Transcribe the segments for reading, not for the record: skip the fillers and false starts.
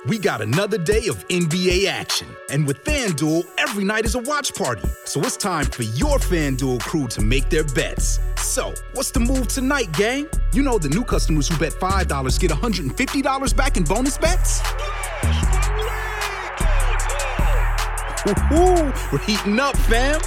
We got another day of NBA action. And with FanDuel, every night is a watch party. So it's time for your FanDuel crew to make their bets. So, what's the move tonight, gang? You know the new customers who bet $5 get $150 back in bonus bets? Woo-hoo, we're heating up, fam.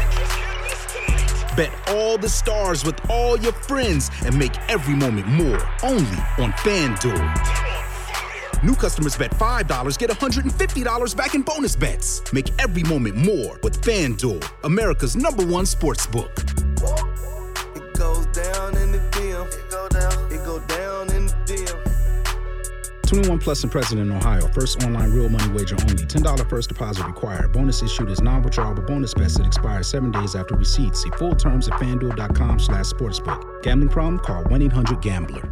Bet all the stars with all your friends and make every moment more. Only on FanDuel. New customers bet $5 get $150 back in bonus bets. Make every moment more with FanDuel, America's #1 sportsbook. It goes down in the DM. It go down in the DM. 21 plus and present in Ohio. First online real money wager only. $10 first deposit required. Bonus issued is non-withdrawable bonus bets that expire 7 days after receipt. See full terms at FanDuel.com/sportsbook. Gambling problem? Call 1-800-GAMBLER.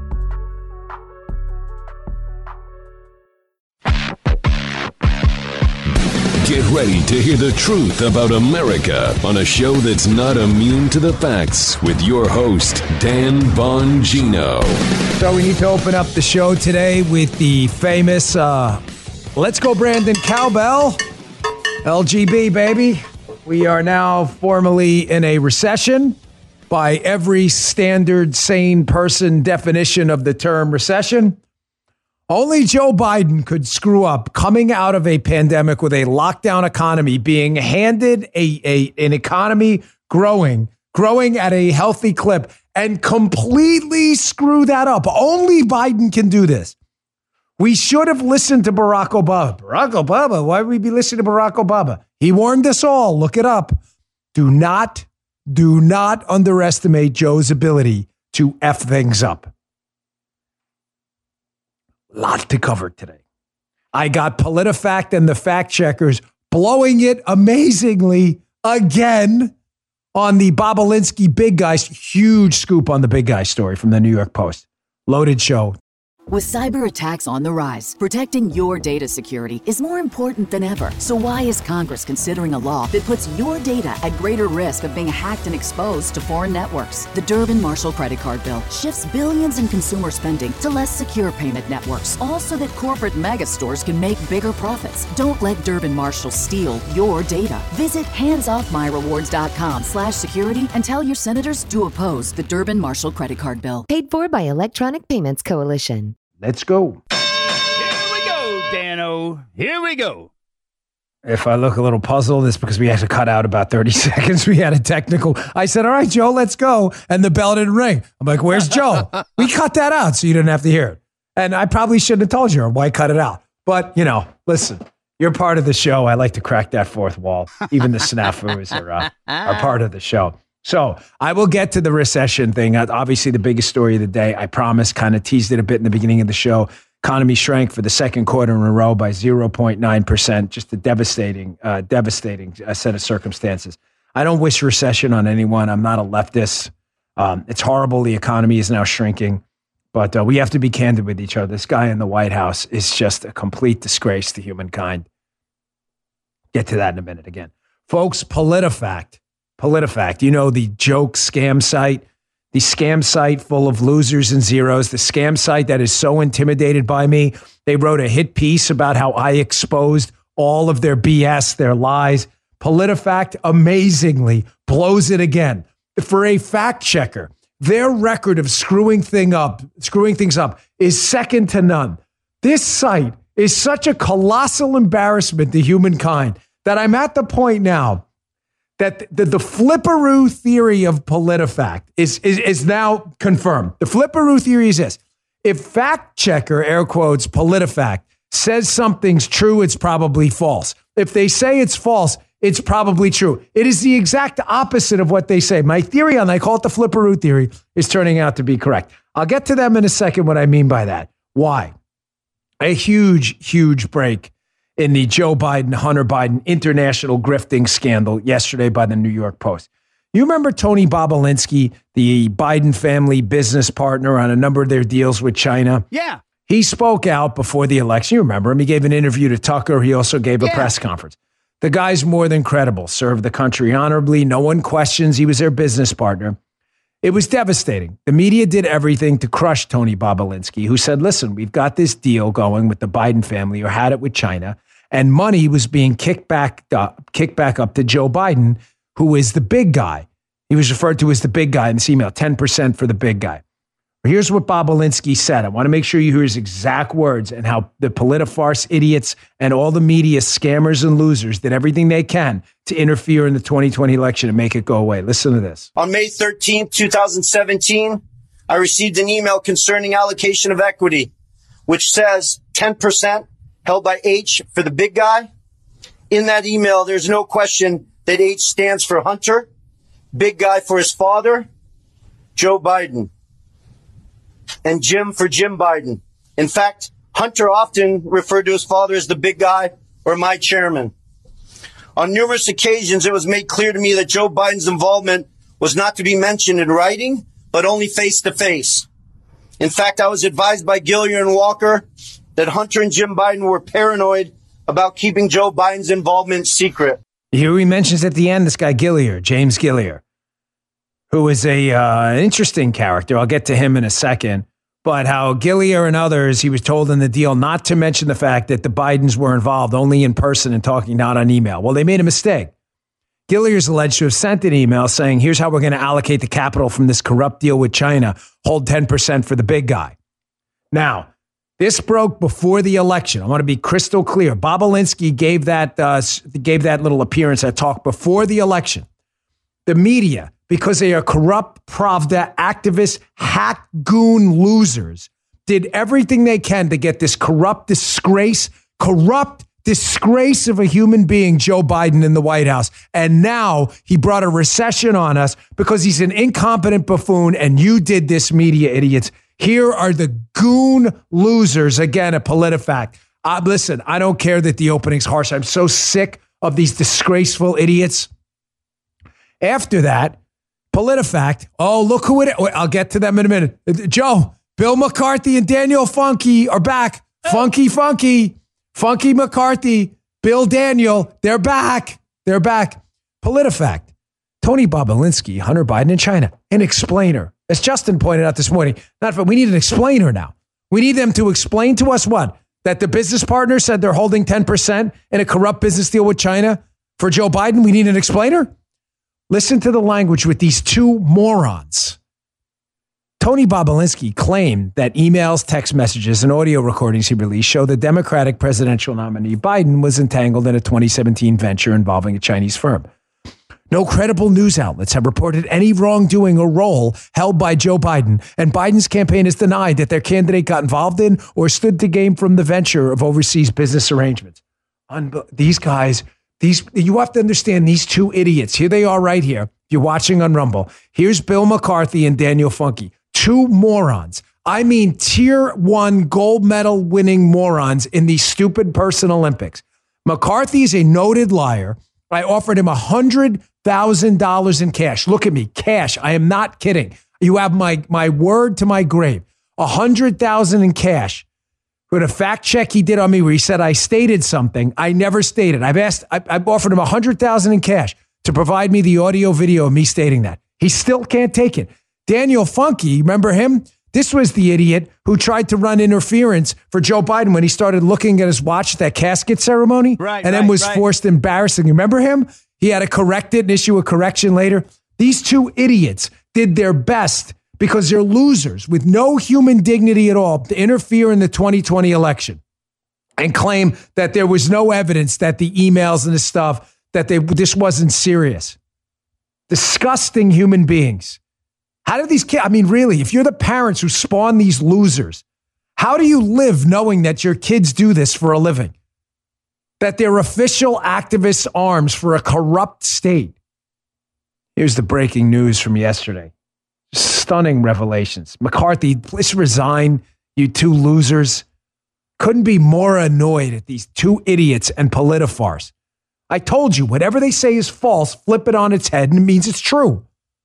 Get ready to hear the truth about America on a show that's not immune to the facts with your host, Dan Bongino. So we need to open up the show today with the famous Let's Go Brandon Cowbell. LGB, baby. We are now formally in a recession by every standard sane person definition of the term recession. Only Joe Biden could screw up coming out of a pandemic with a lockdown economy, being handed an economy growing at a healthy clip, and completely screw that up. Only Biden can do this. We should have listened to Barack Obama. Barack Obama? Why would we be listening to Barack Obama? He warned us all. Look it up. Do not underestimate Joe's ability to F things up. Lot to cover today. I got PolitiFact and the fact checkers blowing it amazingly again on the Bobulinski big guys. Huge scoop on the big guy story from the New York Post. Loaded show. With cyber attacks on the rise, protecting your data security is more important than ever. So why is Congress considering a law that puts your data at greater risk of being hacked and exposed to foreign networks? The Durbin-Marshall credit card bill shifts billions in consumer spending to less secure payment networks, all so that corporate mega stores can make bigger profits. Don't let Durbin-Marshall steal your data. Visit handsoffmyrewards.com/security and tell your senators to oppose the Durbin-Marshall credit card bill. Paid for by Electronic Payments Coalition. Let's go. Here we go, Dano. Here we go. If I look a little puzzled, it's because we had to cut out about 30 seconds. We had a technical. I said, all right, Joe, let's go. And the bell didn't ring. I'm like, where's Joe? We cut that out so you didn't have to hear it. And I probably shouldn't have told you, or why cut it out? But, listen, you're part of the show. I like to crack that fourth wall. Even the snafus are part of the show. So I will get to the recession thing. Obviously, the biggest story of the day, I promise, kind of teased it a bit in the beginning of the show. Economy shrank for the second quarter in a row by 0.9%. Just a devastating set of circumstances. I don't wish recession on anyone. I'm not a leftist. It's horrible. The economy is now shrinking. But we have to be candid with each other. This guy in the White House is just a complete disgrace to humankind. Get to that in a minute again. Folks, PolitiFact, the joke scam site, the scam site full of losers and zeros, the scam site that is so intimidated by me. They wrote a hit piece about how I exposed all of their BS, their lies. PolitiFact amazingly blows it again. For a fact checker, their record of screwing things up is second to none. This site is such a colossal embarrassment to humankind that I'm at the point now that the flipperoo theory of PolitiFact is now confirmed. The flipperoo theory is this. If fact checker, air quotes, PolitiFact, says something's true, it's probably false. If they say it's false, it's probably true. It is the exact opposite of what they say. My theory, and I call it the flipperoo theory, is turning out to be correct. I'll get to them in a second what I mean by that. Why? A huge break in the Joe Biden, Hunter Biden international grifting scandal yesterday by the New York Post. You remember Tony Bobulinski, the Biden family business partner on a number of their deals with China? Yeah. He spoke out before the election. You remember him. He gave an interview to Tucker. He also gave a press conference. The guy's more than credible, served the country honorably. No one questions he was their business partner. It was devastating. The media did everything to crush Tony Bobulinski, who said, listen, we've got this deal going with the Biden family, or had it with China, and money was being kicked back up to Joe Biden, who is the big guy. He was referred to as the big guy in this email, 10% for the big guy. Here's what Bobulinski said. I want to make sure you hear his exact words and how the politifarce idiots and all the media scammers and losers did everything they can to interfere in the 2020 election and make it go away. Listen to this. On May 13th, 2017, I received an email concerning allocation of equity, which says 10% held by H for the big guy. In that email, there's no question that H stands for Hunter, big guy for his father, Joe Biden, and Jim for Jim Biden. In fact, Hunter often referred to his father as the big guy or my chairman. On numerous occasions, it was made clear to me that Joe Biden's involvement was not to be mentioned in writing, but only face to face. In fact, I was advised by Gilliar and Walker that Hunter and Jim Biden were paranoid about keeping Joe Biden's involvement secret. Here he mentions at the end this guy Gilliar, James Gilliar, who is an interesting character. I'll get to him in a second. But how Gilliar and others, he was told in the deal not to mention the fact that the Bidens were involved only in person and talking, not on email. Well, they made a mistake. Gilliar is alleged to have sent an email saying, here's how we're going to allocate the capital from this corrupt deal with China. Hold 10% for the big guy. Now, this broke before the election. I want to be crystal clear. Bobulinski gave that little appearance, that talk before the election. The media, because they are corrupt, Pravda activists, hack goon losers, did everything they can to get this corrupt disgrace of a human being, Joe Biden, in the White House. And now he brought a recession on us because he's an incompetent buffoon, and you did this, media idiots. Here are the goon losers, again, at PolitiFact. Listen, I don't care that the opening's harsh. I'm so sick of these disgraceful idiots. After that, PolitiFact, oh, look who it is. I'll get to them in a minute. Joe, Bill McCarthy and Daniel Funky are back. Funky McCarthy, Bill Daniel, they're back. PolitiFact, Tony Bobulinski, Hunter Biden in China, an explainer. As Justin pointed out this morning, we need an explainer now. We need them to explain to us what? That the business partner said they're holding 10% in a corrupt business deal with China for Joe Biden. We need an explainer? Listen to the language with these two morons. Tony Bobulinski claimed that emails, text messages, and audio recordings he released show the Democratic presidential nominee Biden was entangled in a 2017 venture involving a Chinese firm. No credible news outlets have reported any wrongdoing or role held by Joe Biden, and Biden's campaign has denied that their candidate got involved in or stood to gain from the venture of overseas business arrangements. These guys, you have to understand these two idiots. Here they are right here. You're watching on Rumble. Here's Bill McCarthy and Daniel Funky. Two morons. I mean, tier 1 gold medal winning morons in these stupid person Olympics. McCarthy is a noted liar. I offered him $100,000 in cash. Look at me, cash. I am not kidding. You have my word to my grave. $100,000 in cash. With a fact check he did on me where he said I stated something I never stated. I've offered him $100,000 in cash to provide me the audio video of me stating that. He still can't take it. Daniel Funky, remember him? This was the idiot who tried to run interference for Joe Biden when he started looking at his watch at that casket ceremony and then was forced embarrassing. Remember him? He had to correct it and issue a correction later. These two idiots did their best because they're losers with no human dignity at all to interfere in the 2020 election and claim that there was no evidence that the emails and the stuff, that this wasn't serious. Disgusting human beings. How do these kids, really, if you're the parents who spawn these losers, how do you live knowing that your kids do this for a living? That they're official activist arms for a corrupt state? Here's the breaking news from yesterday. Stunning revelations. McCarthy, please resign, you two losers. Couldn't be more annoyed at these two idiots and politifarce. I told you, whatever they say is false, flip it on its head and it means it's true.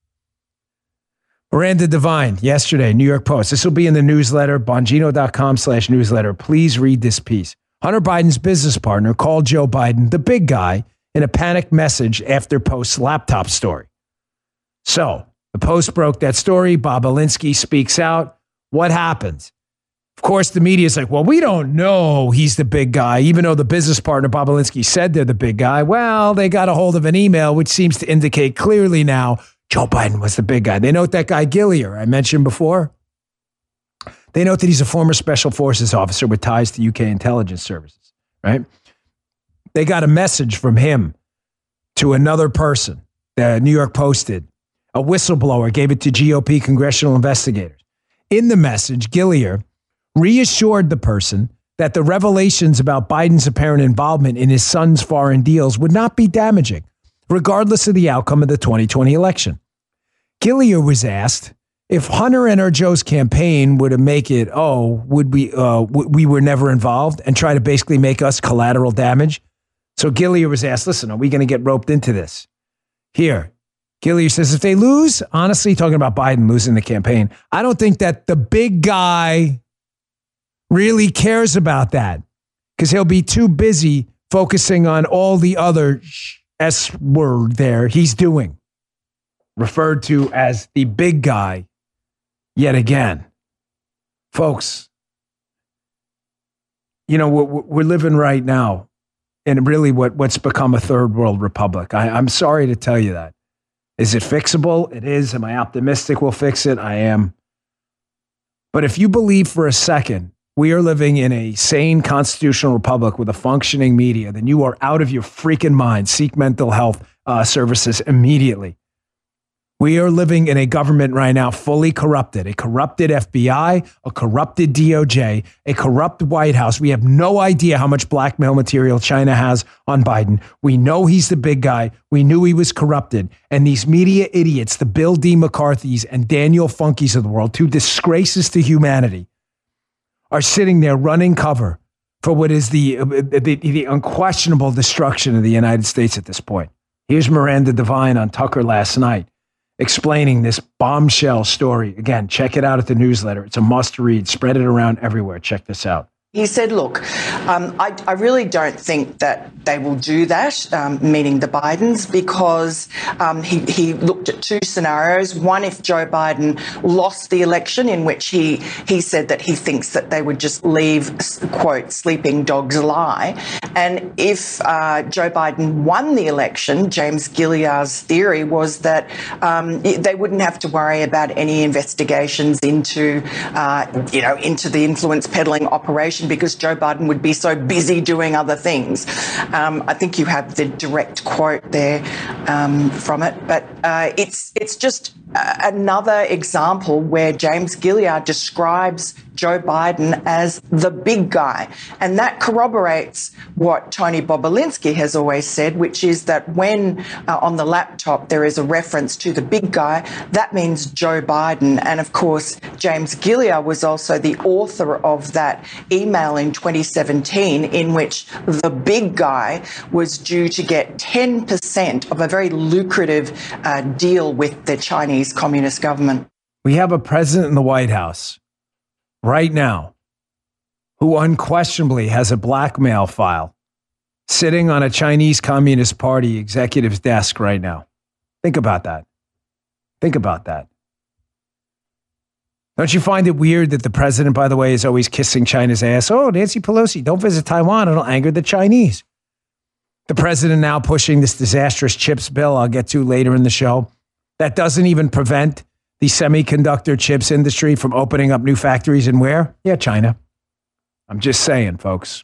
Miranda Devine, yesterday, New York Post. This will be in the newsletter, bongino.com/newsletter. Please read this piece. Hunter Biden's business partner called Joe Biden the big guy in a panicked message after Post's laptop story. So, The Post broke that story. Bobulinski speaks out. What happens? Of course, the media is like, well, we don't know he's the big guy, even though the business partner, Bobulinski, said they're the big guy. Well, they got a hold of an email, which seems to indicate clearly now Joe Biden was the big guy. They note that guy Gillier I mentioned before. They note that he's a former special forces officer with ties to UK intelligence services, right? They got a message from him to another person. The New York Post did. A whistleblower gave it to GOP congressional investigators. In the message, Gillier reassured the person that the revelations about Biden's apparent involvement in his son's foreign deals would not be damaging, regardless of the outcome of the 2020 election. Gillier was asked if Hunter and or Joe's campaign would make it, we were never involved, and try to basically make us collateral damage. So Gillier was asked, listen, are we going to get roped into this? Here, Gillier says, if they lose, honestly, talking about Biden losing the campaign, I don't think that the big guy really cares about that because he'll be too busy focusing on all the other S word there he's doing, referred to as the big guy yet again. Folks, you know, we're living right now in really what's become a third world republic. I'm sorry to tell you that. Is it fixable? It is. Am I optimistic we'll fix it? I am. But if you believe for a second we are living in a sane constitutional republic with a functioning media, then you are out of your freaking mind. Seek mental health services immediately. We are living in a government right now fully corrupted, a corrupted FBI, a corrupted DOJ, a corrupt White House. We have no idea how much blackmail material China has on Biden. We know he's the big guy. We knew he was corrupted. And these media idiots, the Bill D. McCarthys and Daniel Funkies of the world, two disgraces to humanity, are sitting there running cover for what is the unquestionable destruction of the United States at this point. Here's Miranda Devine on Tucker last night, explaining this bombshell story. Again, check it out at the newsletter. It's a must read. Spread it around everywhere. Check this out. He said, look, I really don't think that they will do that, meaning the Bidens, because he looked at two scenarios. One, if Joe Biden lost the election, in which he said that he thinks that they would just leave, quote, sleeping dogs lie. And if Joe Biden won the election, James Gillier's theory was that they wouldn't have to worry about any investigations into the influence peddling operation, because Joe Biden would be so busy doing other things. I think you have the direct quote there from it, but it's just another example where James Gillier describes Joe Biden as the big guy. And that corroborates what Tony Bobulinski has always said, which is that when on the laptop there is a reference to the big guy, that means Joe Biden. And of course, James Gillier was also the author of that email in 2017 in which the big guy was due to get 10% of a very lucrative deal with the Chinese Communist government. We have a president in the White House right now who unquestionably has a blackmail file sitting on a Chinese Communist Party executive's desk right now. Think about that. Think about that. Don't you find it weird that the president, by the way, is always kissing China's ass? Oh, Nancy Pelosi, don't visit Taiwan. It'll anger the Chinese. The president now pushing this disastrous chips bill I'll get to later in the show that doesn't even prevent the semiconductor chips industry from opening up new factories in where? Yeah, China. I'm just saying, folks.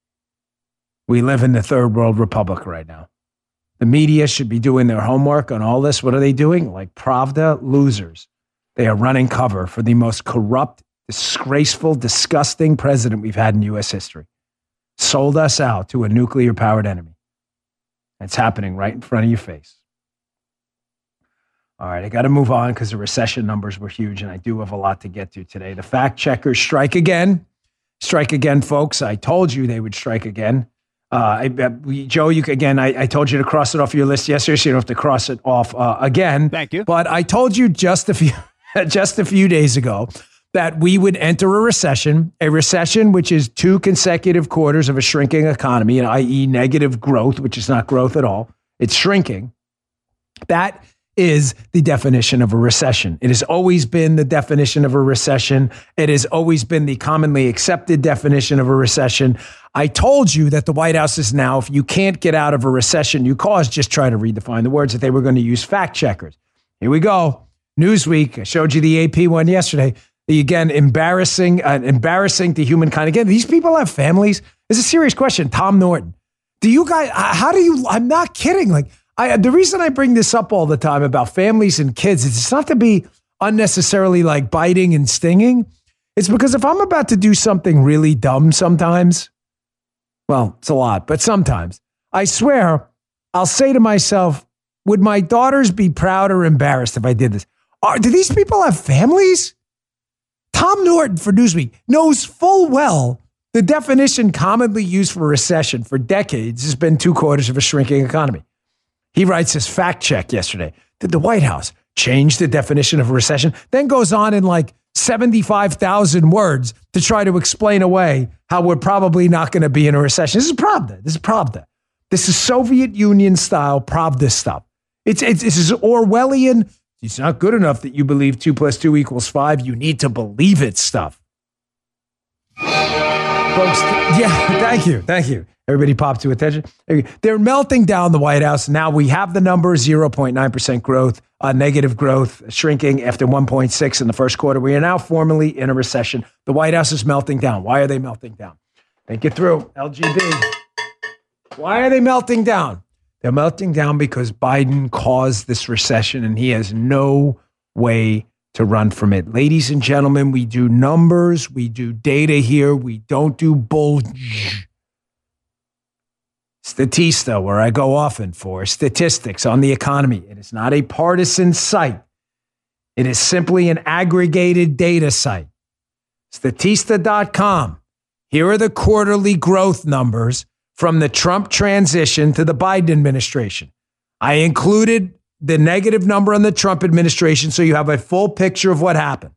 We live in the third world republic right now. The media should be doing their homework on all this. What are they doing? Like Pravda losers. They are running cover for the most corrupt, disgraceful, disgusting president we've had in U.S. history. Sold us out to a nuclear-powered enemy. It's happening right in front of your face. All right, I got to move on because the recession numbers were huge, and I do have a lot to get to today. The fact checkers strike again. Strike again, folks. I told you they would strike again. Joe, I told you to cross it off your list yesterday, so you don't have to cross it off again. Thank you. But I told you just a few days ago that we would enter a recession which is 2 consecutive quarters of a shrinking economy, i.e. negative growth, which is not growth at all. It's shrinking. That is the definition of a recession. It has always been the definition of a recession. It has always been the commonly accepted definition of a recession. I told you that the White House is now, if you can't get out of a recession you caused, just try to redefine the words, that they were going to use fact checkers. Here we go. Newsweek, I showed you the AP one yesterday. Again, embarrassing to humankind. Again, these people have families. It's a serious question. Tom Norton. Do you guys, I'm not kidding. Like, the reason I bring this up all the time about families and kids is it's not to be unnecessarily like biting and stinging. It's because if I'm about to do something really dumb sometimes, well, it's a lot, but sometimes, I swear, I'll say to myself, would my daughters be proud or embarrassed if I did this? Do these people have families? Tom Norton for Newsweek knows full well the definition commonly used for recession for decades has been 2/4 of a shrinking economy. He writes his fact check yesterday. Did the White House change the definition of a recession? Then goes on in like 75,000 words to try to explain away how we're probably not going to be in a recession. This is Pravda. This is Soviet Union style Pravda stuff. This is Orwellian. It's not good enough that you believe 2 + 2 = 5. You need to believe it stuff. Folks, yeah, thank you. Everybody popped to attention. They're melting down the White House. Now we have the number, 0.9% growth, negative growth, shrinking after 1.6 in the first quarter. We are now formally in a recession. The White House is melting down. Why are they melting down? Think it through, LGB. Why are they melting down? They're melting down because Biden caused this recession and he has no way to run from it. Ladies and gentlemen, we do numbers, we do data here, we don't do bullshit. Statista, where I go often for statistics on the economy. It is not a partisan site. It is simply an aggregated data site. Statista.com. Here are the quarterly growth numbers from the Trump transition to the Biden administration. I included the negative number on the Trump administration so you have a full picture of what happened.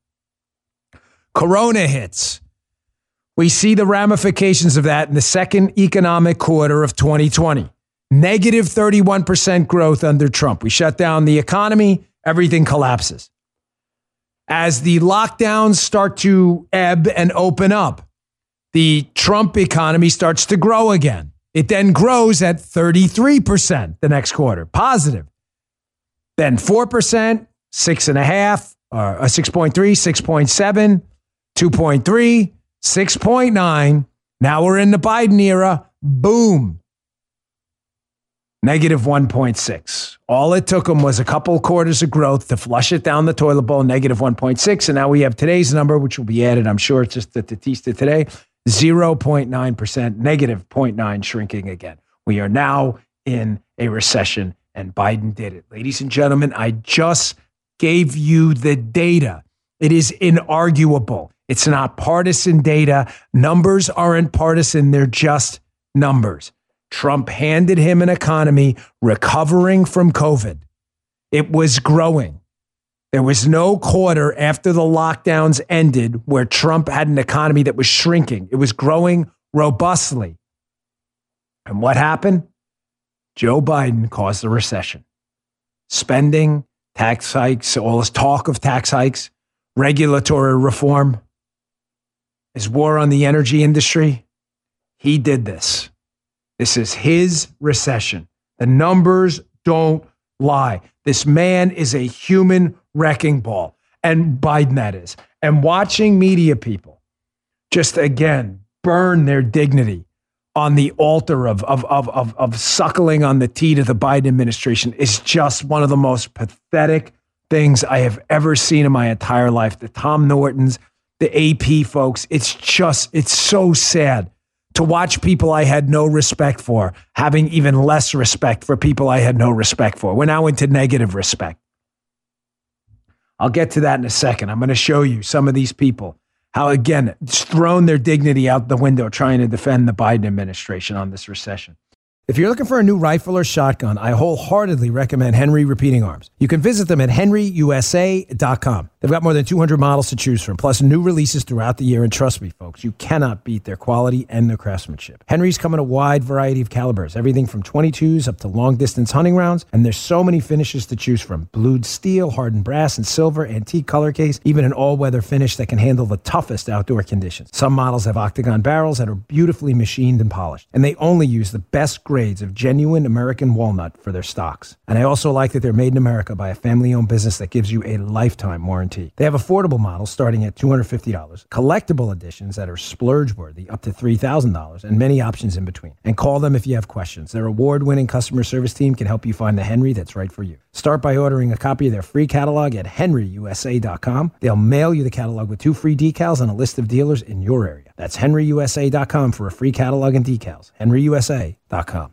Corona hits. We see the ramifications of that in the second economic quarter of 2020. Negative 31% growth under Trump. We shut down the economy. Everything collapses. As the lockdowns start to ebb and open up, the Trump economy starts to grow again. It then grows at 33% the next quarter, positive. Then 4%, 6.5, 6.3, 6.7, 2.3, 6.9. Now we're in the Biden era. Boom. Negative 1.6. All it took them was a couple quarters of growth to flush it down the toilet bowl, negative 1.6. And now we have today's number, which will be added, I'm sure, it's just the Statista today, 0.9%, negative 0.9, shrinking again. We are now in a recession, and Biden did it. Ladies and gentlemen, I just gave you the data. It is inarguable. It's not partisan data. Numbers aren't partisan. They're just numbers. Trump handed him an economy recovering from COVID. It was growing. There was no quarter after the lockdowns ended where Trump had an economy that was shrinking. It was growing robustly. And what happened? Joe Biden caused the recession. Spending, tax hikes, all this talk of tax hikes, regulatory reform, his war on the energy industry. He did this. This is his recession. The numbers don't lie. This man is a human wrecking ball. And Biden, that is. And watching media people just, again, burn their dignity on the altar of suckling on the teat of the Biden administration is just one of the most pathetic things I have ever seen in my entire life. The Tom Nortons, the AP folks, it's so sad to watch people I had no respect for having even less respect for people I had no respect for. We're now into negative respect. I'll get to that in a second. I'm going to show you some of these people, how, again, it's thrown their dignity out the window trying to defend the Biden administration on this recession. If you're looking for a new rifle or shotgun, I wholeheartedly recommend Henry Repeating Arms. You can visit them at henryusa.com. They've got more than 200 models to choose from, plus new releases throughout the year. And trust me, folks, you cannot beat their quality and their craftsmanship. Henry's come in a wide variety of calibers, everything from 22s up to long-distance hunting rounds. And there's so many finishes to choose from. Blued steel, hardened brass and silver, antique color case, even an all-weather finish that can handle the toughest outdoor conditions. Some models have octagon barrels that are beautifully machined and polished. And they only use the best grades of genuine American walnut for their stocks. And I also like that they're made in America by a family-owned business that gives you a lifetime warranty. They have affordable models starting at $250, collectible editions that are splurge-worthy up to $3,000, and many options in between. And call them if you have questions. Their award-winning customer service team can help you find the Henry that's right for you. Start by ordering a copy of their free catalog at henryusa.com. They'll mail you the catalog with 2 free decals and a list of dealers in your area. That's henryusa.com for a free catalog and decals. henryusa.com.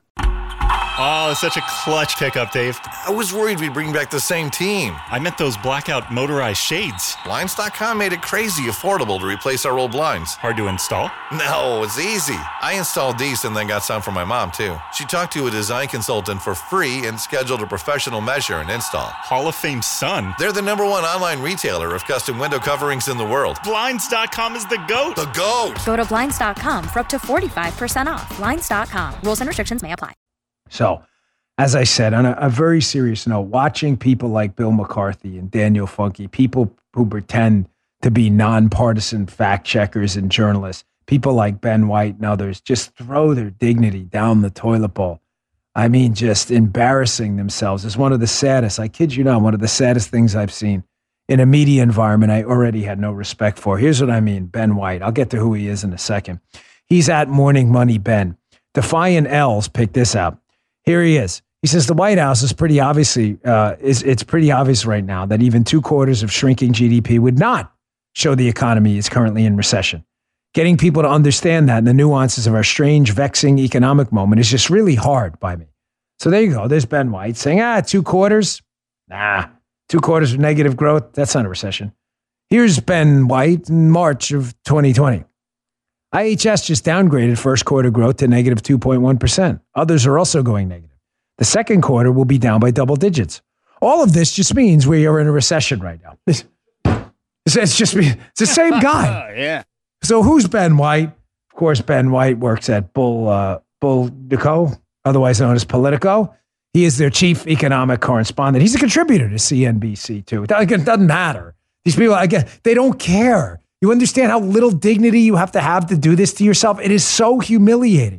Oh, such a clutch pickup, Dave. I was worried we'd bring back the same team. I meant those blackout motorized shades. Blinds.com made it crazy affordable to replace our old blinds. Hard to install? No, it's easy. I installed these and then got some for my mom, too. She talked to a design consultant for free and scheduled a professional measure and install. Hall of Fame son. They're the #1 online retailer of custom window coverings in the world. Blinds.com is the GOAT. The GOAT. Go to Blinds.com for up to 45% off. Blinds.com. Rules and restrictions may apply. So, as I said, on a very serious note, watching people like Bill McCarthy and Daniel Funke, people who pretend to be nonpartisan fact checkers and journalists, people like Ben White and others, just throw their dignity down the toilet bowl. I mean, just embarrassing themselves is one of the saddest, I kid you not, one of the saddest things I've seen in a media environment I already had no respect for. Here's what I mean, Ben White. I'll get to who he is in a second. He's at Morning Money Ben. Defiant L's picked this out. Here he is. He says the White House is pretty obviously, it's pretty obvious right now that even 2 quarters of shrinking GDP would not show the economy is currently in recession. Getting people to understand that and the nuances of our strange, vexing economic moment is just really hard by me. So there you go. There's Ben White saying, 2 quarters? Nah, 2 quarters of negative growth. That's not a recession. Here's Ben White in March of 2020. IHS just downgraded first quarter growth to negative 2.1%. Others are also going negative. The second quarter will be down by double digits. All of this just means we are in a recession right now. It's the same guy. Yeah. So who's Ben White? Of course, Ben White works at Politico, otherwise known as Politico. He is their chief economic correspondent. He's a contributor to CNBC too. It doesn't matter. These people, again, they don't care. You understand how little dignity you have to do this to yourself? It is so humiliating.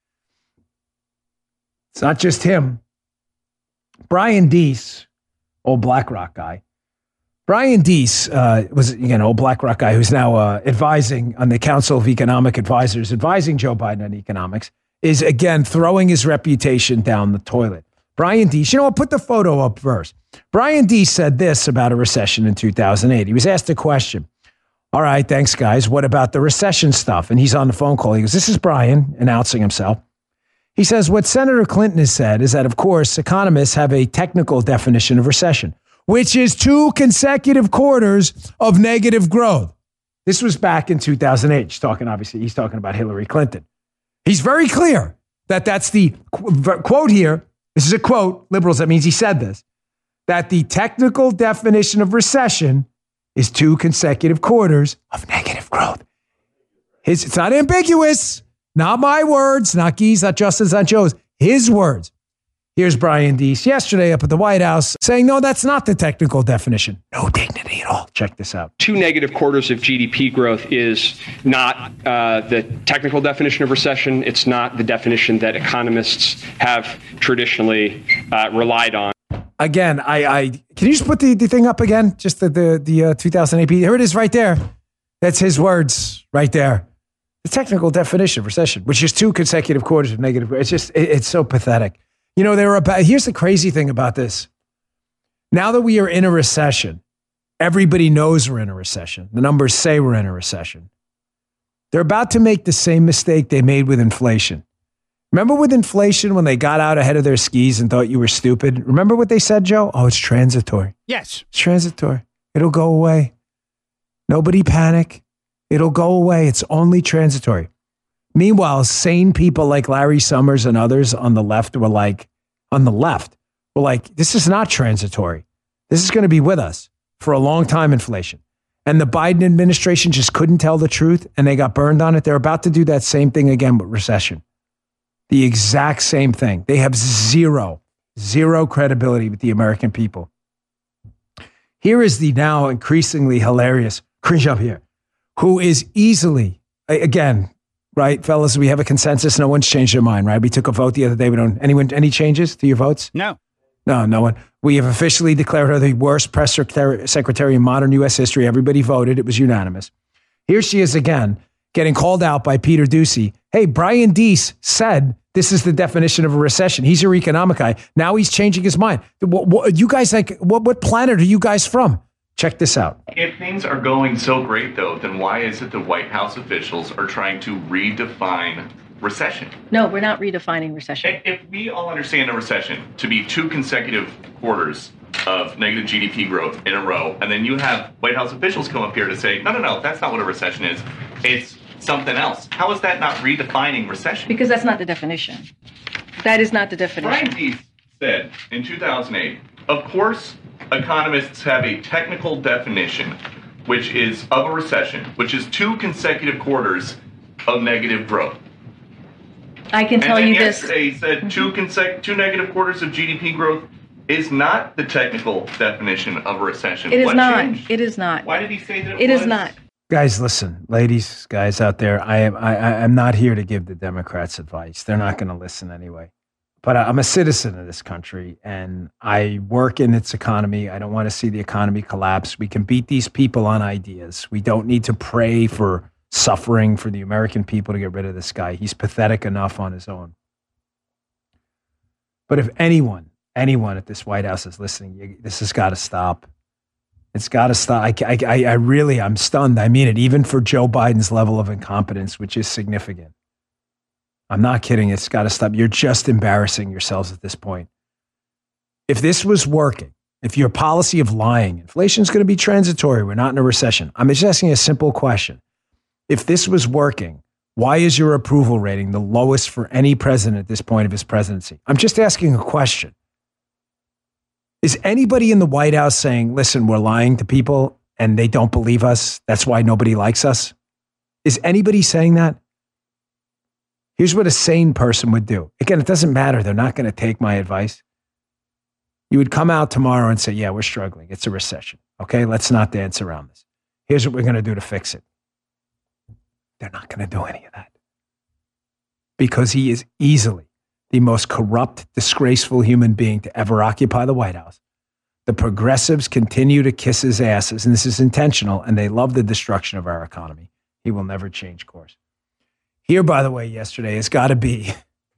It's not just him. Brian Deese, old BlackRock guy. Brian Deese was, old BlackRock guy who's now advising on the Council of Economic Advisors, advising Joe Biden on economics, is again throwing his reputation down the toilet. Brian Deese, I'll put the photo up first. Brian Deese said this about a recession in 2008. He was asked a question. All right, thanks, guys. What about the recession stuff? And he's on the phone call. He goes, this is Brian, announcing himself. He says, what Senator Clinton has said is that, of course, economists have a technical definition of recession, which is 2 consecutive quarters of negative growth. This was back in 2008. He's talking about Hillary Clinton. He's very clear that that's the quote here. This is a quote, liberals, that means he said this, that the technical definition of recession is 2 consecutive quarters of negative growth. It's not ambiguous. Not my words, not Guy's, not Justin's, not Joe's. His words. Here's Brian Deese yesterday up at the White House saying, no, that's not the technical definition. No dignity at all. Check this out. 2 negative quarters of GDP growth is not the technical definition of recession. It's not the definition that economists have traditionally relied on. Again, can you just put the thing up again? Just the 2008. Here it is right there. That's his words right there. The technical definition of recession, which is 2 consecutive quarters of negative growth. It's so pathetic. Here's the crazy thing about this. Now that we are in a recession, everybody knows we're in a recession. The numbers say we're in a recession. They're about to make the same mistake they made with inflation. Remember with inflation when they got out ahead of their skis and thought you were stupid? Remember what they said, Joe? Oh, it's transitory. Yes. It's transitory. It'll go away. Nobody panic. It'll go away. It's only transitory. Meanwhile, sane people like Larry Summers and others on the left were like, this is not transitory. This is going to be with us for a long time, inflation. And the Biden administration just couldn't tell the truth and they got burned on it. They're about to do that same thing again with recession. The exact same thing. They have zero credibility with the American people. Here is the now increasingly hilarious cringe up here, who is easily, again, right, fellas, we have a consensus. No one's changed their mind, right? We took a vote the other day. Any changes to your votes? No. No one. We have officially declared her the worst press secretary in modern U.S. history. Everybody voted. It was unanimous. Here she is again, getting called out by Peter Doocy. Hey, Brian Deese said this is the definition of a recession. He's your economic guy. Now he's changing his mind. You guys, what planet are you guys from? Check this out. If things are going so great, though, then why is it the White House officials are trying to redefine recession? No, we're not redefining recession. If we all understand a recession to be 2 consecutive quarters of negative GDP growth in a row, and then you have White House officials come up here to say, no, that's not what a recession is. It's something else. How is that not redefining recession? Because that's not the definition. That is not the definition. Brian Deese said in 2008, of course, economists have a technical definition, which is of a recession, which is 2 consecutive quarters of negative growth. I can tell you this. Yesterday he said 2 negative quarters of GDP growth is not the technical definition of a recession. It is What not. changed? It is not. Why did he say that it is not? Guys, listen, ladies, guys out there, I'm not here to give the Democrats advice. They're not going to listen anyway. But I'm a citizen of this country and I work in its economy. I don't want to see the economy collapse. We can beat these people on ideas. We don't need to pray for suffering for the American people to get rid of this guy. He's pathetic enough on his own. But if anyone at this White House is listening, this has got to stop. It's got to stop. I'm stunned. I mean it, even for Joe Biden's level of incompetence, which is significant. I'm not kidding. It's got to stop. You're just embarrassing yourselves at this point. If this was working, if your policy of lying, inflation's going to be transitory, we're not in a recession. I'm just asking a simple question. If this was working, why is your approval rating the lowest for any president at this point of his presidency? I'm just asking a question. Is anybody in the White House saying, listen, we're lying to people and they don't believe us? That's why nobody likes us? Is anybody saying that? Here's what a sane person would do. Again, it doesn't matter. They're not going to take my advice. You would come out tomorrow and say, yeah, we're struggling. It's a recession. Okay, let's not dance around this. Here's what we're going to do to fix it. They're not going to do any of that. Because he is easily the most corrupt, disgraceful human being to ever occupy the White House. The progressives continue to kiss his asses, and this is intentional, and they love the destruction of our economy. He will never change course. Here, by the way, yesterday has got to be,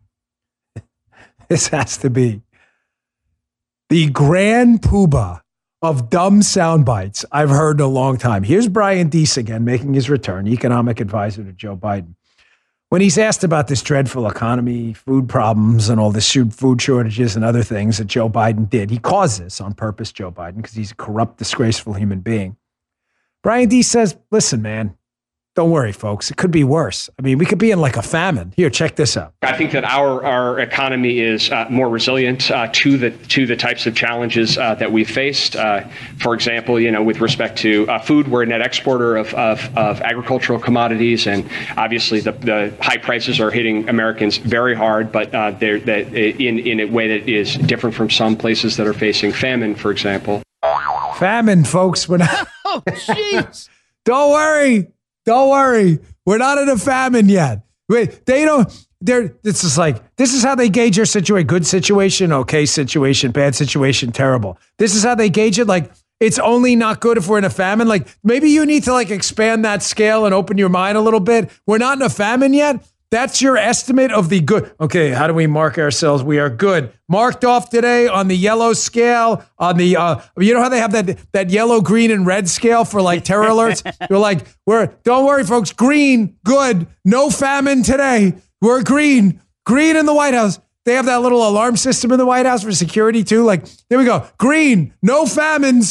this has to be the grand poobah of dumb sound bites I've heard in a long time. Here's Brian Deese again making his return, economic advisor to Joe Biden. When he's asked about this dreadful economy, food problems, and all this food shortages and other things that Joe Biden did, he caused this on purpose, Joe Biden, because he's a corrupt, disgraceful human being. Brian Deese says, listen, man, don't worry, folks. It could be worse. I mean, we could be in like a famine. Here, check this out. I think that our economy is more resilient to the types of challenges that we faced. For example, with respect to food, we're a net exporter of agricultural commodities, and obviously the high prices are hitting Americans very hard. But they're in a way that is different from some places that are facing famine, for example. Famine, folks. We're not. Oh, jeez. Don't worry. Don't worry. We're not in a famine yet. Wait, this is how they gauge your situation. Good situation, okay situation, bad situation, terrible. This is how they gauge it. Like, it's only not good if we're in a famine. Like, maybe you need to expand that scale and open your mind a little bit. We're not in a famine yet. That's your estimate of the good. Okay, how do we mark ourselves? We are good. Marked off today on the yellow scale, on the, you know how they have that yellow, green, and red scale for terror alerts? You're don't worry, folks, green, good, no famine today. We're green in the White House. They have that little alarm system in the White House for security too. There we go. Green, no famines,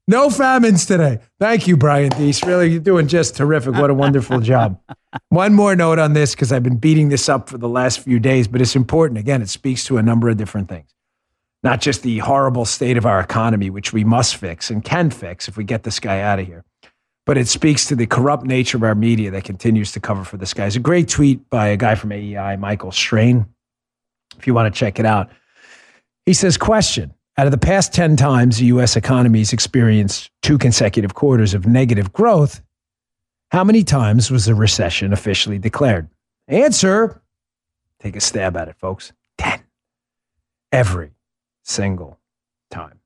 No famines today. Thank you, Brian Deese. Really, you're doing just terrific. What a wonderful job. One more note on this, because I've been beating this up for the last few days, but it's important. Again, it speaks to a number of different things. Not just the horrible state of our economy, which we must fix and can fix if we get this guy out of here, but it speaks to the corrupt nature of our media that continues to cover for this guy. It's a great tweet by a guy from AEI, Michael Strain, if you want to check it out. He says, question, out of the past 10 times the U.S. economy has experienced 2 consecutive quarters of negative growth, how many times was a recession officially declared? Answer, take a stab at it, folks. 10. Every single time.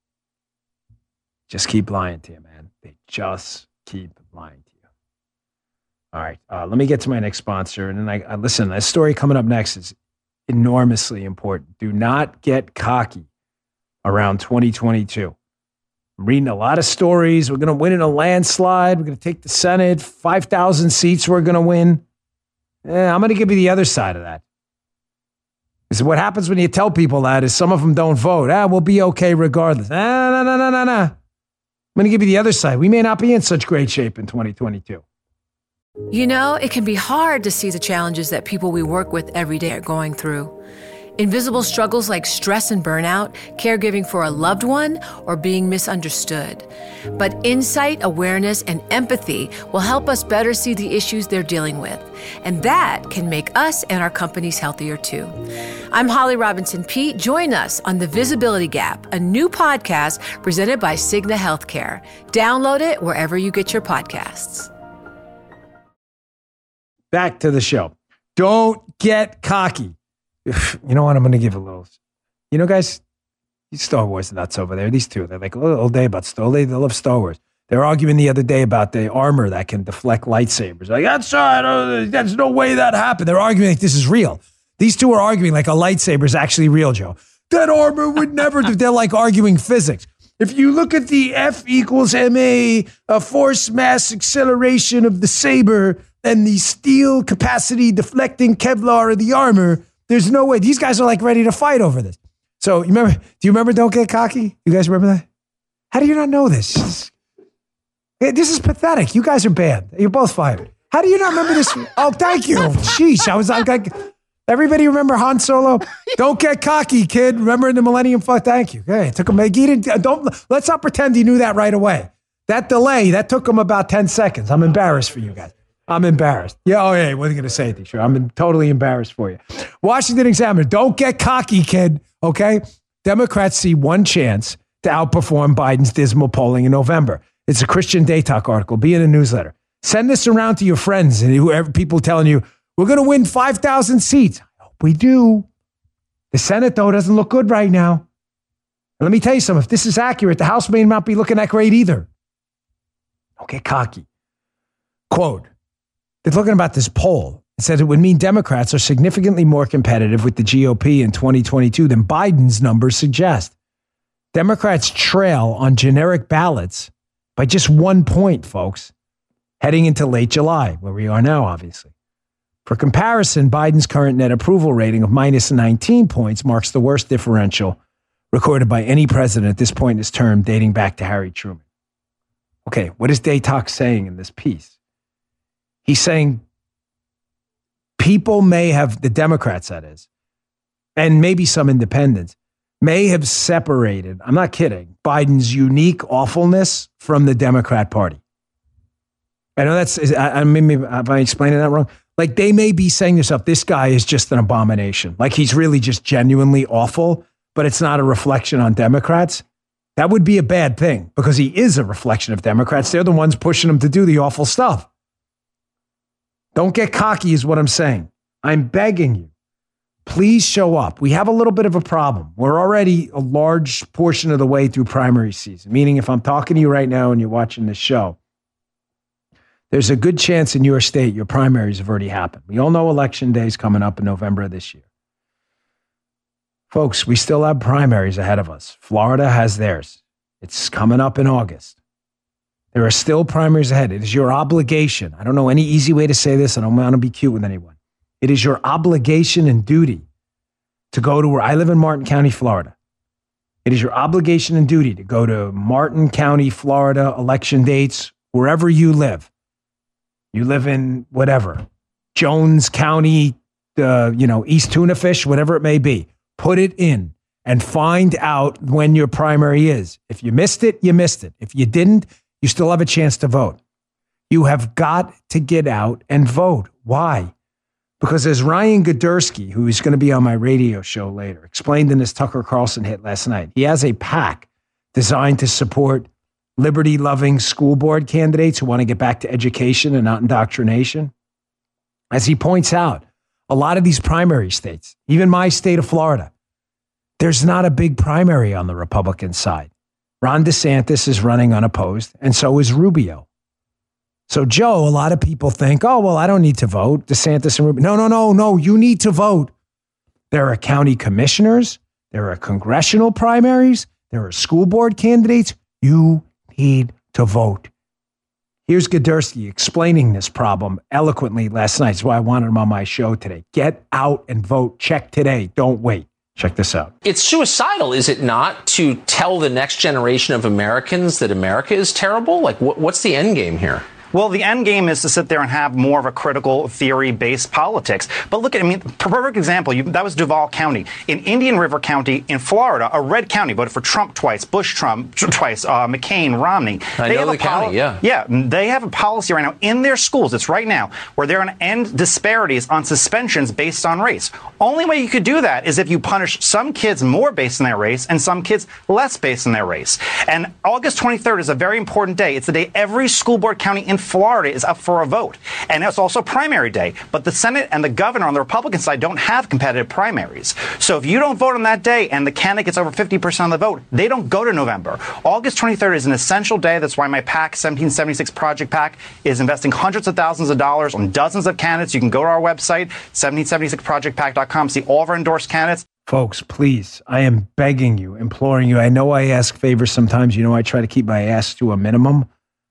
Just keep lying to you, man. They just keep lying to you. All right, let me get to my next sponsor. And then I listen, this story coming up next is enormously important. Do not get cocky around 2022. I'm reading a lot of stories. We're going to win in a landslide. We're going to take the Senate. 5,000 seats we're going to win. I'm going to give you the other side of that. Because what happens when you tell people that is some of them don't vote. We'll be okay regardless. No. I'm going to give you the other side. We may not be in such great shape in 2022. You know, it can be hard to see the challenges that people we work with every day are going through. Invisible struggles like stress and burnout, caregiving for a loved one, or being misunderstood. But insight, awareness, and empathy will help us better see the issues they're dealing with. And that can make us and our companies healthier too. I'm Holly Robinson Peete. Join us on The Visibility Gap, a new podcast presented by Cigna Healthcare. Download it wherever you get your podcasts. Back to the show. Don't get cocky. You know what? I'm going to give a little. You know, guys, these Star Wars nuts over there, these two, they're like all day about Star Wars. They love Star Wars. They were arguing the other day about the armor that can deflect lightsabers. Like, that's there's no way that happened. They're arguing like this is real. These two are arguing like a lightsaber is actually real, Joe. That armor would never. They're like arguing physics. If you look at the F equals MA, a force mass acceleration of the saber and the steel capacity deflecting Kevlar of the armor, there's no way. These guys are like ready to fight over this. So do you remember Don't Get Cocky? You guys remember that? How do you not know this? This is pathetic. You guys are bad. You're both fired. How do you not remember this? Oh, thank you. Sheesh. I was like, everybody remember Han Solo? Don't get cocky, kid. Remember in the Millennium Falcon? Thank you. Okay, it took him. Let's not pretend he knew that right away. That delay, that took him about 10 seconds. I'm embarrassed for you guys. I'm embarrassed. Yeah, I wasn't going to say anything. Sure, I'm totally embarrassed for you. Washington Examiner, don't get cocky, kid, okay? Democrats see one chance to outperform Biden's dismal polling in November. It's a Christian Day Talk article. Be in a newsletter. Send this around to your friends and whoever people telling you, we're going to win 5,000 seats. I hope we do. The Senate, though, doesn't look good right now. And let me tell you something. If this is accurate, the House may not be looking that great either. Don't get cocky. Quote, they're talking about this poll. It says it would mean Democrats are significantly more competitive with the GOP in 2022 than Biden's numbers suggest. Democrats trail on generic ballots by just 1 point, folks, heading into late July, where we are now, obviously. For comparison, Biden's current net approval rating of minus 19 points marks the worst differential recorded by any president at this point in his term, dating back to Harry Truman. Okay, what is Daytalk saying in this piece? He's saying people may have, the Democrats that is, and maybe some independents, may have separated, I'm not kidding, Biden's unique awfulness from the Democrat Party. I know maybe am I explaining that wrong? Like they may be saying to themselves, this guy is just an abomination. Like he's really just genuinely awful, but it's not a reflection on Democrats. That would be a bad thing because he is a reflection of Democrats. They're the ones pushing him to do the awful stuff. Don't get cocky is what I'm saying. I'm begging you. Please show up. We have a little bit of a problem. We're already a large portion of the way through primary season, meaning if I'm talking to you right now and you're watching this show, there's a good chance in your state your primaries have already happened. We all know election day is coming up in November of this year. Folks, we still have primaries ahead of us. Florida has theirs. It's coming up in August. There are still primaries ahead. It is your obligation. I don't know any easy way to say this. I don't want to be cute with anyone. It is your obligation and duty to go to where I live in Martin County, Florida. It is your obligation and duty to go to Martin County, Florida, election dates, wherever you live. You live in whatever, Jones County, East Tuna Fish, whatever it may be. Put it in and find out when your primary is. If you missed it, you missed it. If you didn't, you still have a chance to vote. You have got to get out and vote. Why? Because as Ryan Godursky, who is going to be on my radio show later, explained in his Tucker Carlson hit last night, he has a PAC designed to support liberty-loving school board candidates who want to get back to education and not indoctrination. As he points out, a lot of these primary states, even my state of Florida, there's not a big primary on the Republican side. Ron DeSantis is running unopposed, and so is Rubio. So, Joe, a lot of people think, oh, well, I don't need to vote. DeSantis and Rubio. No, you need to vote. There are county commissioners. There are congressional primaries. There are school board candidates. You need to vote. Here's Godursky explaining this problem eloquently last night. That's why I wanted him on my show today. Get out and vote. Check today. Don't wait. Check this out. It's suicidal, is it not, to tell the next generation of Americans that America is terrible? Like, what's the end game here? Well, the end game is to sit there and have more of a critical theory-based politics. But look at, perfect example, that was Duval County. In Indian River County in Florida, a red county voted for Trump twice, Bush Trump twice, McCain, Romney. I know the county, yeah. Yeah, they have a policy right now in their schools, it's right now, where they're going to end disparities on suspensions based on race. Only way you could do that is if you punish some kids more based on their race and some kids less based on their race. And August 23rd is a very important day. It's the day every school board county in Florida is up for a vote. And it's also primary day. But the Senate and the governor on the Republican side don't have competitive primaries. So if you don't vote on that day and the candidate gets over 50% of the vote, they don't go to November. August 23rd is an essential day. That's why my PAC, 1776 Project PAC, is investing hundreds of thousands of dollars on dozens of candidates. You can go to our website, 1776projectpac.com, see all of our endorsed candidates. Folks, please, I am begging you, imploring you. I know I ask favors sometimes. You know, I try to keep my asks to a minimum.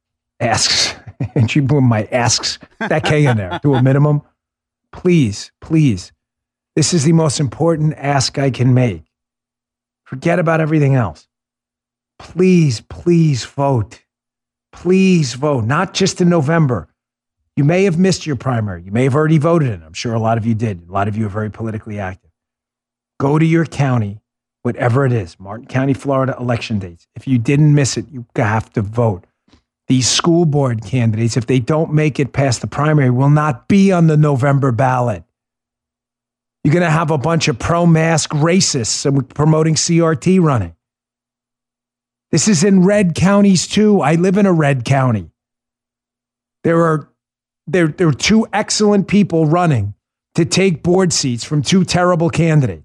Asks. And you put my asks, that K in there, to a minimum. Please, please. This is the most important ask I can make. Forget about everything else. Please, please vote. Please vote. Not just in November. You may have missed your primary. You may have already voted in it. I'm sure a lot of you did. A lot of you are very politically active. Go to your county, whatever it is, Martin County, Florida, election dates. If you didn't miss it, you have to vote. These school board candidates, if they don't make it past the primary, will not be on the November ballot. You're going to have a bunch of pro-mask racists and promoting CRT running. This is in red counties too. I live in a red county. There are two excellent people running to take board seats from two terrible candidates.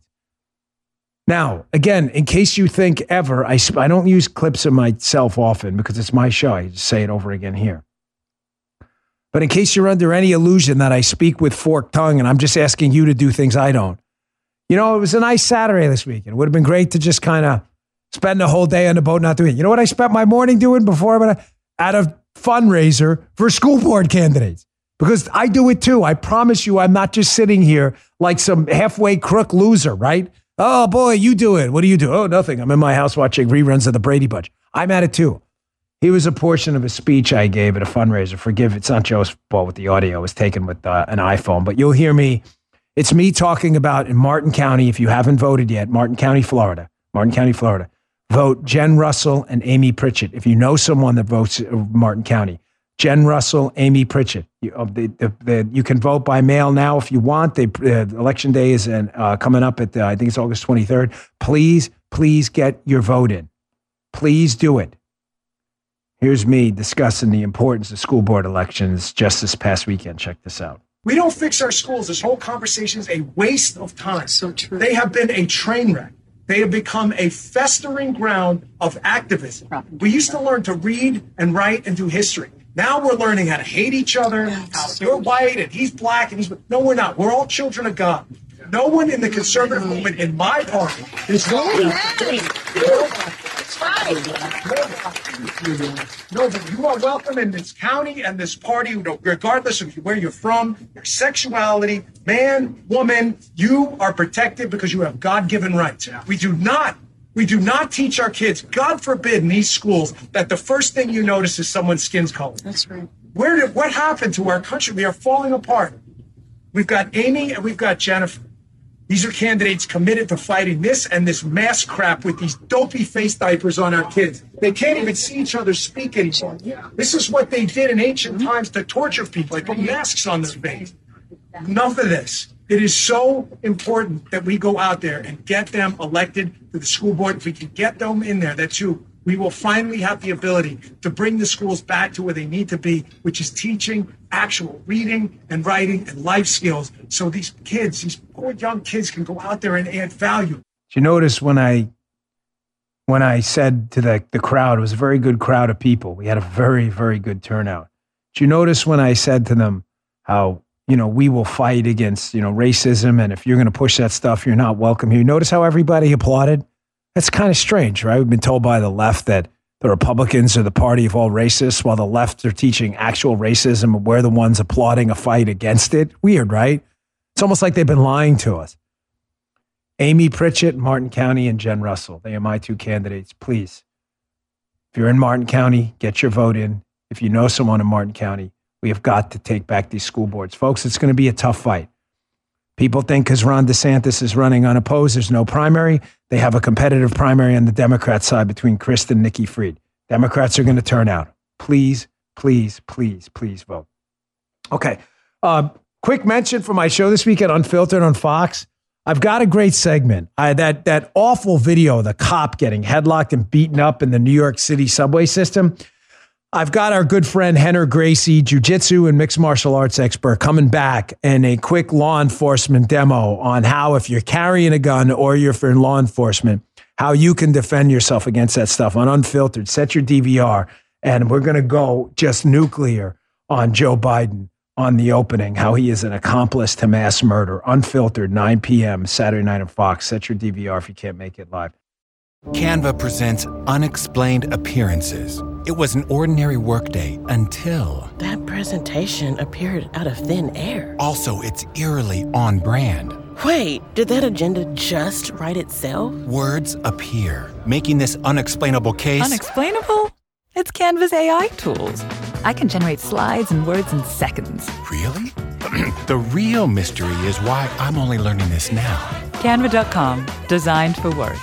Now, again, in case you think ever, I don't use clips of myself often because it's my show. I just say it over again here. But in case you're under any illusion that I speak with forked tongue and I'm just asking you to do things I don't. You know, it was a nice Saturday this weekend. It would have been great to just kind of spend the whole day on the boat not doing it. You know what I spent my morning doing before I went at a fundraiser for school board candidates? Because I do it too. I promise you I'm not just sitting here like some halfway crook loser, right? Oh, boy, you do it. What do you do? Oh, nothing. I'm in my house watching reruns of the Brady Bunch. I'm at it, too. Here was a portion of a speech I gave at a fundraiser. Forgive, it's not Joe's fault with the audio. It was taken with an iPhone. But you'll hear me. It's me talking about in Martin County, if you haven't voted yet, Martin County, Florida, vote Jen Russell and Amy Pritchett. If you know someone that votes Martin County, Jen Russell, Amy Pritchett. You can vote by mail now if you want. Election day is coming up at, I think it's August 23rd. Please get your vote in. Please do it. Here's me discussing the importance of school board elections just this past weekend. Check this out. We don't fix our schools. This whole conversation is a waste of time. So true. They have been a train wreck. They have become a festering ground of activism. We used to learn to read and write and do history. Now we're learning how to hate each other. How you're white and he's black and he's... No, we're not. We're all children of God. No one in the conservative movement in my party is going No, but you are welcome in this county and this party, regardless of where you're from, your sexuality, man, woman, you are protected because you have God-given rights. We do not We do not teach our kids, God forbid, in these schools, that the first thing you notice is someone's skin's color. That's right. What happened to our country? We are falling apart. We've got Amy and we've got Jennifer. These are candidates committed to fighting this and this mask crap with these dopey face diapers on our kids. They can't even see each other speak anymore. This is what they did in ancient times to torture people. They put masks on their face. Enough of this. It is so important that we go out there and get them elected to the school board. If we can get them in there, that's who. We will finally have the ability to bring the schools back to where they need to be, which is teaching actual reading and writing and life skills. So these kids, these poor young kids, can go out there and add value. Did you notice when I said to the crowd, it was a very good crowd of people. We had a very, very good turnout. Did you notice when I said to them how, we will fight against, racism, and if you're going to push that stuff, you're not welcome here. Notice how everybody applauded? That's kind of strange, right? We've been told by the left that the Republicans are the party of all racists, while the left are teaching actual racism, and we're the ones applauding a fight against it. Weird, right? It's almost like they've been lying to us. Amy Pritchett, Martin County, and Jen Russell. They are my two candidates. Please, if you're in Martin County, get your vote in. If you know someone in Martin County, we have got to take back these school boards. Folks, it's going to be a tough fight. People think because Ron DeSantis is running unopposed, there's no primary. They have a competitive primary on the Democrat side between Kristen and Nikki Fried. Democrats are going to turn out. Please, please, please, please vote. Okay. Quick mention for my show this week at Unfiltered on Fox. I've got a great segment. That awful video of the cop getting headlocked and beaten up in the New York City subway system. I've got our good friend Henner Gracie, jiu-jitsu and mixed martial arts expert, coming back in a quick law enforcement demo on how, if you're carrying a gun or you're in law enforcement, how you can defend yourself against that stuff on Unfiltered. Set your DVR, and we're going to go just nuclear on Joe Biden on the opening, how he is an accomplice to mass murder. Unfiltered, 9 p.m. Saturday night on Fox. Set your DVR if you can't make it live. Canva presents Unexplained Appearances. It was an ordinary workday until... that presentation appeared out of thin air. Also, it's eerily on brand. Wait, did that agenda just write itself? Words appear, making this unexplainable case... Unexplainable? It's Canva's AI tools. I can generate slides and words in seconds. Really? The real mystery is why I'm only learning this now. Canva.com, designed for work.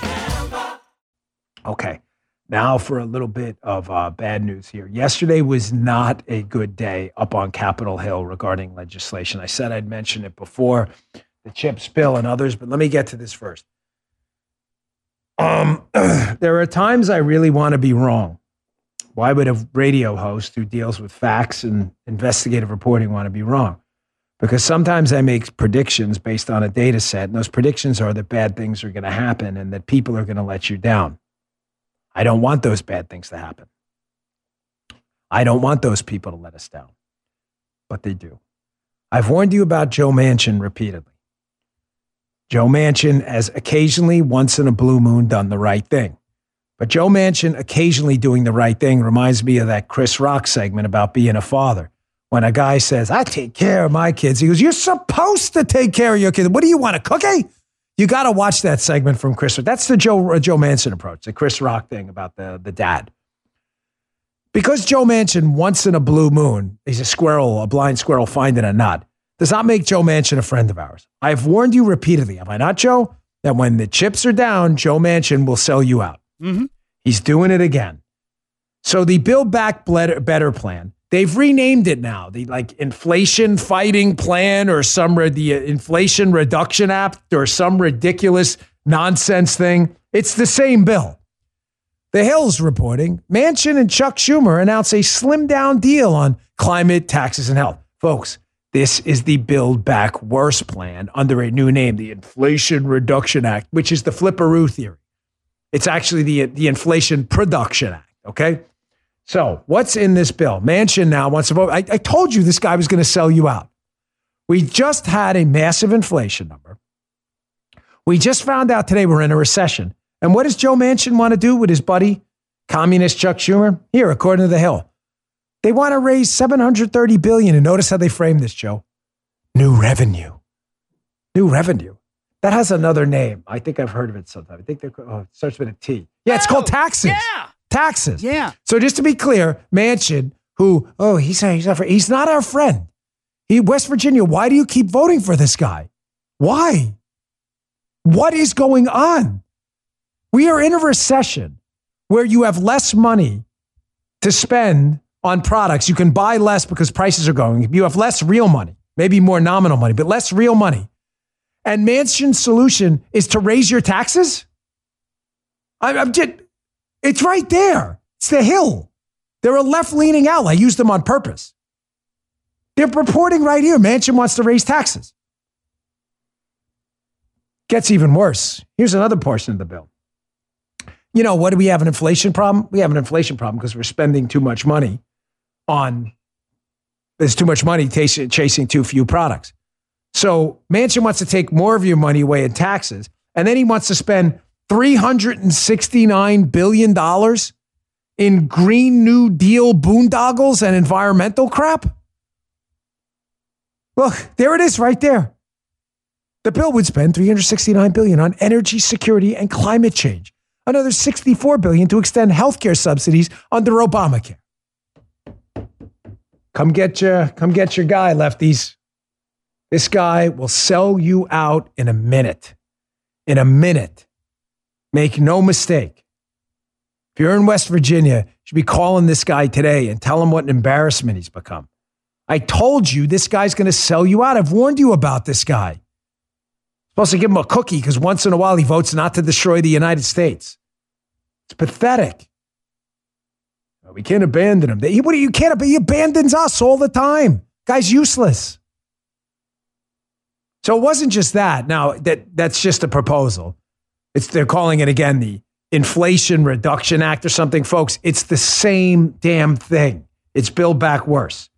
Okay, now for a little bit of bad news here. Yesterday was not a good day up on Capitol Hill regarding legislation. I said I'd mention it before, the CHIPS bill and others, but let me get to this first. There are times I really want to be wrong. Why would a radio host who deals with facts and investigative reporting want to be wrong? Because sometimes I make predictions based on a data set, and those predictions are that bad things are going to happen and that people are going to let you down. I don't want those bad things to happen. I don't want those people to let us down, but they do. I've warned you about Joe Manchin repeatedly. Joe Manchin has occasionally, once in a blue moon, done the right thing. But Joe Manchin occasionally doing the right thing reminds me of that Chris Rock segment about being a father. When a guy says, I take care of my kids, he goes, you're supposed to take care of your kids. What do you want, a cookie? You got to watch that segment from Chris. That's the Joe Manchin approach, the Chris Rock thing about the dad. Because Joe Manchin, once in a blue moon, he's a squirrel, a blind squirrel finding a nut, does not make Joe Manchin a friend of ours. I've warned you repeatedly, have I not, Joe? That when the chips are down, Joe Manchin will sell you out. Mm-hmm. He's doing it again. So the Build Back Better plan, they've renamed it now. The inflation fighting plan or the Inflation Reduction Act or some ridiculous nonsense thing. It's the same bill. The Hill's reporting, Manchin and Chuck Schumer announce a slimmed down deal on climate, taxes, and health. Folks, this is the Build Back Worse plan under a new name, the Inflation Reduction Act, which is the flipperoo theory. It's actually the Inflation Production Act, okay? So what's in this bill? Manchin now wants to vote. I told you this guy was going to sell you out. We just had a massive inflation number. We just found out today we're in a recession. And what does Joe Manchin want to do with his buddy, communist Chuck Schumer? Here, according to The Hill, they want to raise $730 billion. And notice how they frame this, Joe. New revenue. New revenue. That has another name. I think I've heard of it sometime. I think it starts with a T. Yeah, it's called taxes. Yeah. Taxes. Yeah. So just to be clear, Manchin, he's not our friend. West Virginia, why do you keep voting for this guy? Why? What is going on? We are in a recession where you have less money to spend on products. You can buy less because prices are going. You have less real money, maybe more nominal money, but less real money. And Manchin's solution is to raise your taxes? It's right there. It's the Hill. They're a left-leaning ally. I used them on purpose. They're reporting right here. Manchin wants to raise taxes. Gets even worse. Here's another portion of the bill. You know, what do we have, an inflation problem? We have an inflation problem because we're spending too much money there's too much money chasing too few products. So Manchin wants to take more of your money away in taxes, and then he wants to spend $369 billion in Green New Deal boondoggles and environmental crap. Look, there it is right there. The bill would spend $369 billion on energy security and climate change. Another $64 billion to extend healthcare subsidies under Obamacare. Come get your guy, lefties. This guy will sell you out in a minute. In a minute. Make no mistake. If you're in West Virginia, you should be calling this guy today and tell him what an embarrassment he's become. I told you this guy's going to sell you out. I've warned you about this guy. Supposed to give him a cookie because once in a while he votes not to destroy the United States. It's pathetic. We can't abandon him. He abandons us all the time. Guy's useless. So it wasn't just that. Now, that's just a proposal. They're calling it, again, the Inflation Reduction Act or something. Folks, it's the same damn thing. It's Build Back worse.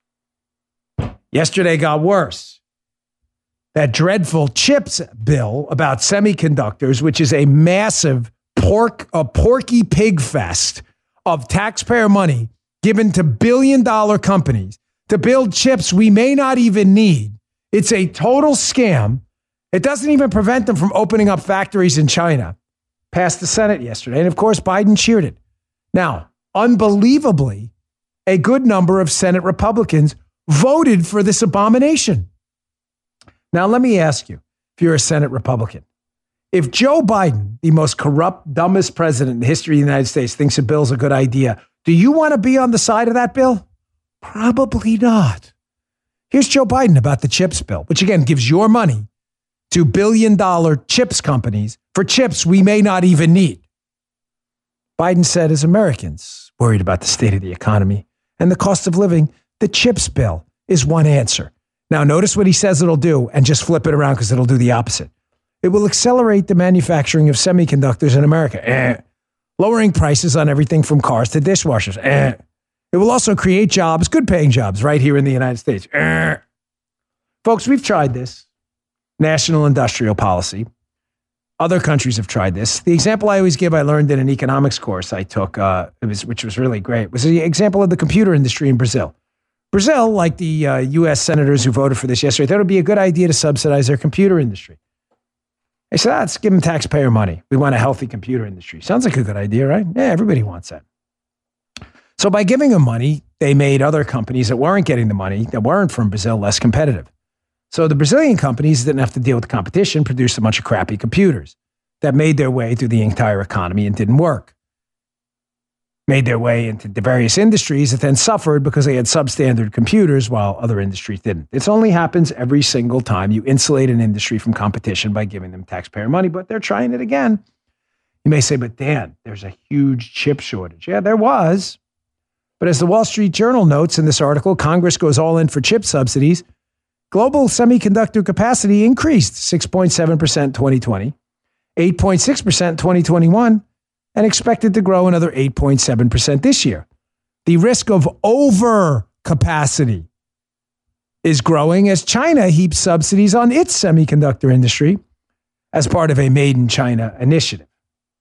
Yesterday got worse. That dreadful CHIPS bill about semiconductors, which is a massive porky pig fest of taxpayer money given to billion-dollar companies to build chips we may not even need. It's a total scam. It doesn't even prevent them from opening up factories in China. Passed the Senate yesterday, and of course, Biden cheered it. Now, unbelievably, a good number of Senate Republicans voted for this abomination. Now, let me ask you, if you're a Senate Republican, if Joe Biden, the most corrupt, dumbest president in the history of the United States, thinks a bill's a good idea, do you want to be on the side of that bill? Probably not. Here's Joe Biden about the CHIPS bill, which again gives your money to billion-dollar chips companies for chips we may not even need. Biden said, as Americans worried about the state of the economy and the cost of living, the CHIPS bill is one answer. Now, notice what he says it'll do, and just flip it around because it'll do the opposite. It will accelerate the manufacturing of semiconductors in America, lowering prices on everything from cars to dishwashers. It will also create jobs, good-paying jobs, right here in the United States. Folks, we've tried this. National industrial policy. Other countries have tried this. The example I always give, I learned in an economics course I took, which was really great, was the example of the computer industry in Brazil. Brazil, like the U.S. senators who voted for this yesterday, thought it would be a good idea to subsidize their computer industry. They said, let's give them taxpayer money. We want a healthy computer industry. Sounds like a good idea, right? Yeah, everybody wants that. So by giving them money, they made other companies that weren't getting the money, that weren't from Brazil, less competitive. So the Brazilian companies didn't have to deal with the competition, produced a bunch of crappy computers that made their way through the entire economy and didn't work. Made their way into the various industries that then suffered because they had substandard computers while other industries didn't. It only happens every single time you insulate an industry from competition by giving them taxpayer money, but they're trying it again. You may say, but Dan, there's a huge chip shortage. Yeah, there was. But as the Wall Street Journal notes in this article, Congress goes all in for chip subsidies. Global semiconductor capacity increased 6.7% in 2020, 8.6% in 2021, and expected to grow another 8.7% this year. The risk of overcapacity is growing as China heaps subsidies on its semiconductor industry as part of a Made in China initiative.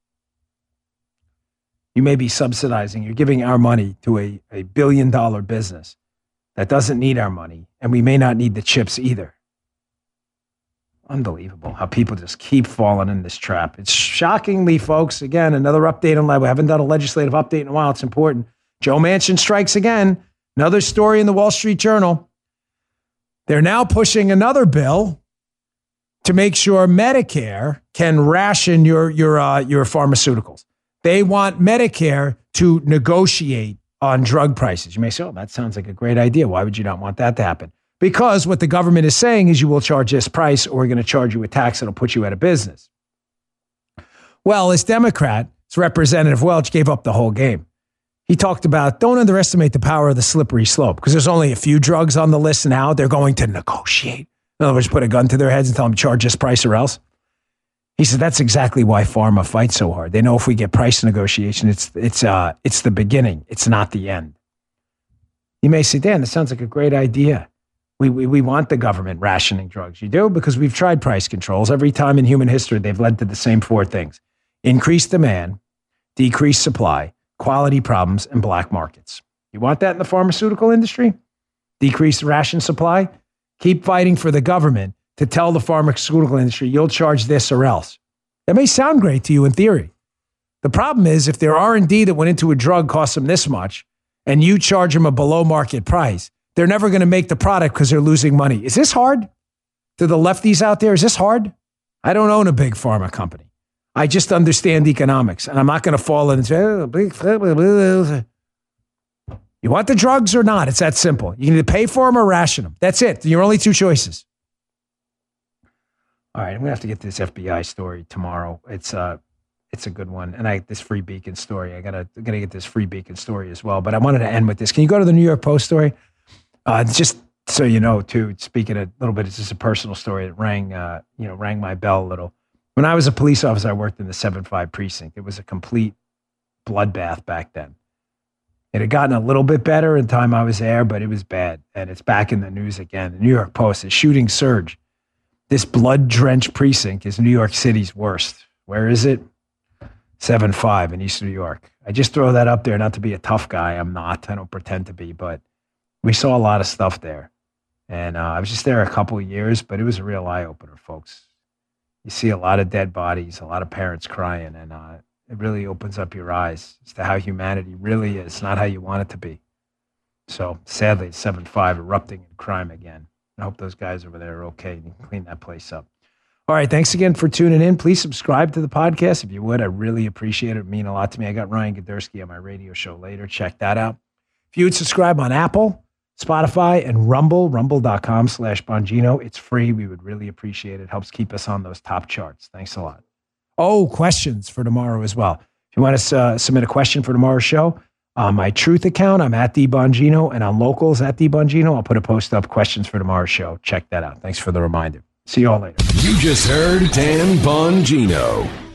You may be subsidizing, you're giving our money to a billion-dollar business that doesn't need our money, and we may not need the chips either. Unbelievable how people just keep falling in this trap. It's shockingly, folks. Again, another update on live. We haven't done a legislative update in a while. It's important. Joe Manchin strikes again. Another story in the Wall Street Journal. They're now pushing another bill to make sure Medicare can ration your pharmaceuticals. They want Medicare to negotiate on drug prices. You may say, oh, that sounds like a great idea. Why would you not want that to happen? Because what the government is saying is you will charge this price or we're going to charge you a tax that'll put you out of business. Well, as Democrat, as Representative Welch gave up the whole game. He talked about don't underestimate the power of the slippery slope because there's only a few drugs on the list now. They're going to negotiate. In other words, put a gun to their heads and tell them charge this price or else. He said that's exactly why pharma fights so hard. They know if we get price negotiation, it's the beginning. It's not the end. You may say, Dan, that sounds like a great idea. We want the government rationing drugs. You do? Because we've tried price controls. Every time in human history, they've led to the same four things. Increased demand, decreased supply, quality problems, and black markets. You want that in the pharmaceutical industry? Decreased ration supply? Keep fighting for the government to tell the pharmaceutical industry you'll charge this or else. That may sound great to you in theory. The problem is if their R&D that went into a drug costs them this much and you charge them a below market price, they're never going to make the product because they're losing money. Is this hard? To the lefties out there, is this hard? I don't own a big pharma company. I just understand economics, and I'm not going to fall in and say, oh, big pharma. You want the drugs or not? It's that simple. You can either pay for them or ration them. That's it. Your only two choices. All right, I'm going to have to get this FBI story tomorrow. It's a good one. And this Free Beacon story. I gotta get this Free Beacon story as well. But I wanted to end with this. Can you go to the New York Post story? Just so you know, too, speaking a little bit, it's just a personal story that rang my bell a little. When I was a police officer, I worked in the 7-5 precinct. It was a complete bloodbath back then. It had gotten a little bit better in the time I was there, but it was bad. And it's back in the news again. The New York Post, a shooting surge. This blood-drenched precinct is New York City's worst. Where is it? 7-5 in East New York. I just throw that up there not to be a tough guy. I'm not. I don't pretend to be, but we saw a lot of stuff there. And I was just there a couple of years, but it was a real eye-opener, folks. You see a lot of dead bodies, a lot of parents crying, and it really opens up your eyes as to how humanity really is, not how you want it to be. So sadly, it's 7-5 erupting in crime again. I hope those guys over there are okay and you can clean that place up. All right, thanks again for tuning in. Please subscribe to the podcast if you would. I really appreciate it. It would mean a lot to me. I got Ryan Gudersky on my radio show later. Check that out. If you would subscribe on Apple, Spotify, and Rumble, rumble.com/Bongino. It's free. We would really appreciate it. It helps keep us on those top charts. Thanks a lot. Oh, questions for tomorrow as well. If you want to submit a question for tomorrow's show, on my Truth account, I'm at DBongino, and on Locals at DBongino, I'll put a post up questions for tomorrow's show. Check that out. Thanks for the reminder. See you all later. You just heard Dan Bongino.